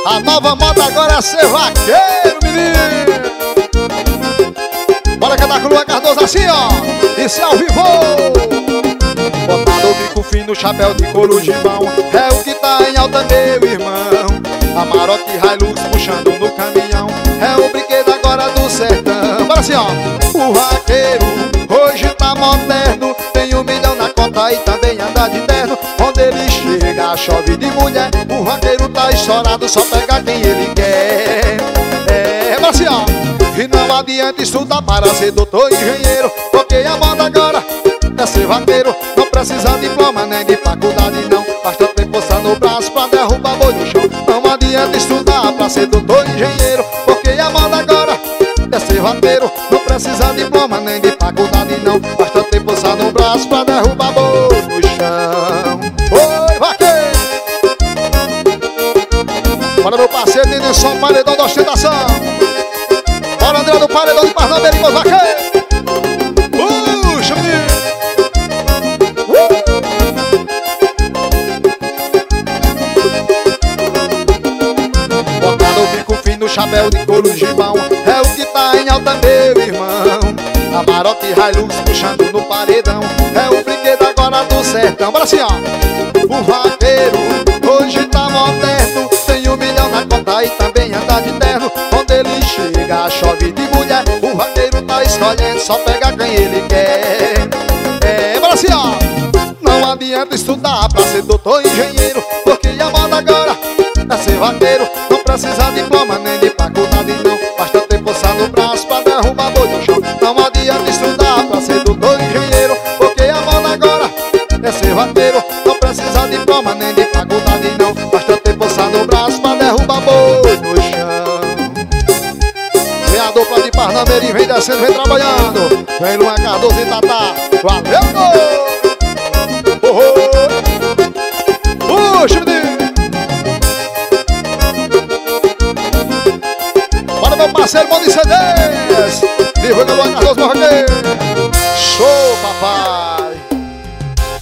A nova moda agora é ser vaqueiro, menino. Bora cantar com o Luan Cardoso assim, ó. Isso é ao vivo. Botado o bico fino, chapéu de couro de mão, é o que tá em alta, meu irmão. Amarok Hilux puxando no caminhão, é o brinquedo agora do sertão. Bora assim, ó. O vaqueiro hoje tá moderno, tem 1 milhão na conta e também anda de terno. Onde ele chega, chove de mulher. O vaqueiro tá estourado, só pega quem ele quer. Bora assim, ó. E não adianta estudar para ser doutor e engenheiro, porque a moda agora é ser vaqueiro. Não precisa de diploma nem de faculdade não, basta ter força no braço pra derrubar boi no chão. Não adianta estudar pra ser doutor e engenheiro, porque a moda agora é ser vaqueiro. Não precisa de diploma nem de faculdade não, basta ter força no braço pra derrubar boi no chão. Oi, vaqueiro! Bora, meu parceiro Nilson, paredão da ostentação. Bora, André do paredão de Parnamirim, meus vaqueiros. Puxa, menino. Botado o bico fino, chapéu de couro de mão, é o que tá em alta, meu irmão. Amarok Hilux puxando no paredão, é o brinquedo agora do sertão. Bora assim, ó. O vaqueiro hoje tá moderno, tem 1 milhão na conta e também anda de terno. Onde ele chega, chove de mulher. O vaqueiro tá escolhendo, só pega quem ele quer. Bora assim, ó. Não adianta estudar pra ser doutor e engenheiro, porque a moda agora é ser vaqueiro. Não precisa de diploma nem de faculdade não, basta ter força no braço pra derrubar boi no chão. Não adianta estudar pra ser doutor e engenheiro, porque a moda agora é ser vaqueiro. Não precisa de diploma nem de faculdade não, basta ter força no braço pra derrubar boi no chão. Vem a dupla de Parnamirim, vem descendo, vem trabalhando. Vem Luan Cardoso e Tatá. Valeu! Puxa, menino! Bora, meu parceiro, Mão de CDs. Divulga Luan Cardoso, meu vaqueiro. Show, papai!